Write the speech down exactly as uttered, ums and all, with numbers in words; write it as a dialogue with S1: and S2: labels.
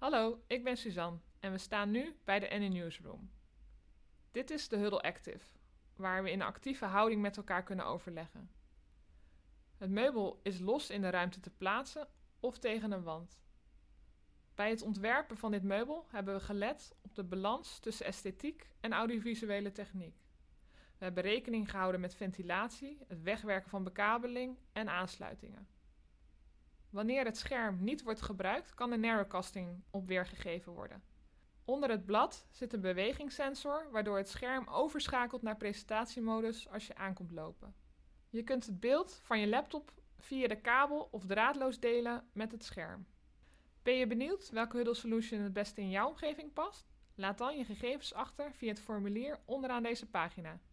S1: Hallo, ik ben Suzanne en we staan nu bij de Any Newsroom. Dit is de Huddle Active, waar we in een actieve houding met elkaar kunnen overleggen. Het meubel is los in de ruimte te plaatsen of tegen een wand. Bij het ontwerpen van dit meubel hebben we gelet op de balans tussen esthetiek en audiovisuele techniek. We hebben rekening gehouden met ventilatie, het wegwerken van bekabeling en aansluitingen. Wanneer het scherm niet wordt gebruikt, kan de narrowcasting op weergegeven worden. Onder het blad zit een bewegingssensor, waardoor het scherm overschakelt naar presentatiemodus als je aankomt lopen. Je kunt het beeld van je laptop via de kabel of draadloos delen met het scherm. Ben je benieuwd welke Huddle Solution het beste in jouw omgeving past? Laat dan je gegevens achter via het formulier onderaan deze pagina.